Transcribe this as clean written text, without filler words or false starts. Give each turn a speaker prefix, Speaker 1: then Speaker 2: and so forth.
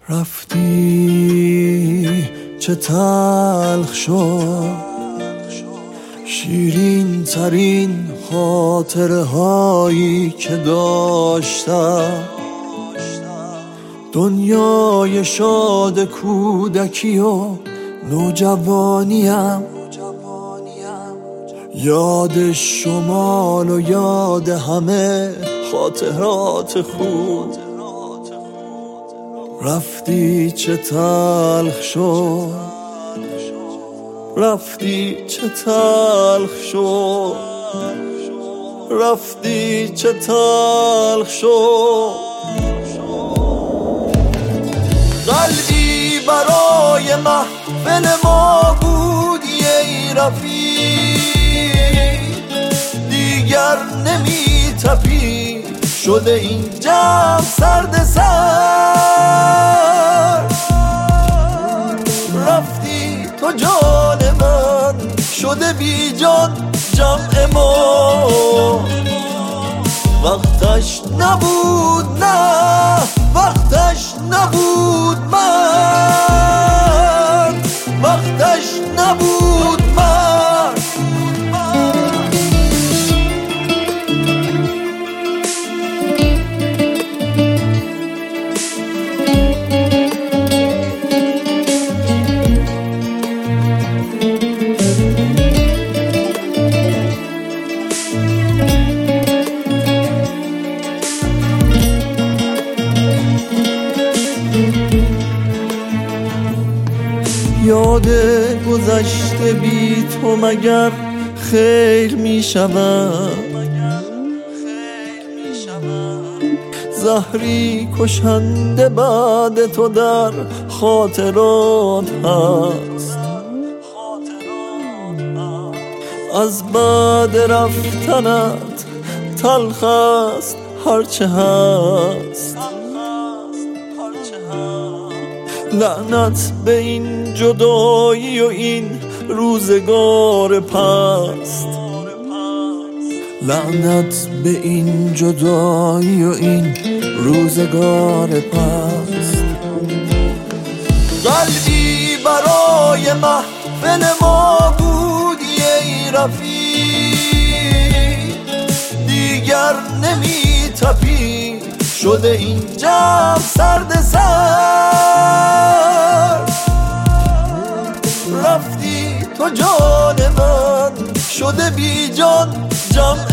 Speaker 1: رفتی چه تلخ شد شیرین ترین خاطره هایی که داشتم، دنیای شاد کودکی و نوجوانیم، یاد شمال و یاد همه خاطرات خوب. رفتی چه تلخ شد، رفتی چه تلخ شد، رفتی چه تلخ شد. قلبی برای محفل ما بودی ای رفیق، دیگر نمی تپی شده این جمع سرد سر. رفتی تو جان من شده بی جان جمع ما، وقتش نبود نه وقتش نبود من، وقتش نبود من. یاد گذشته بی تو مگر خیر می شود؟ زهری کشنده بعد تو در خاطرات هست، از بعد رفتنت تلخ است هرچه هست. لعنت به این جدایی و این روزگار پست، لعنت به این جدایی و این روزگار پست. قلبی برای محفل ما بودی ای رفیق، دیگر نمی تپی شده این جمع سرد سر. رفتی تو جان من شده بی جان جمع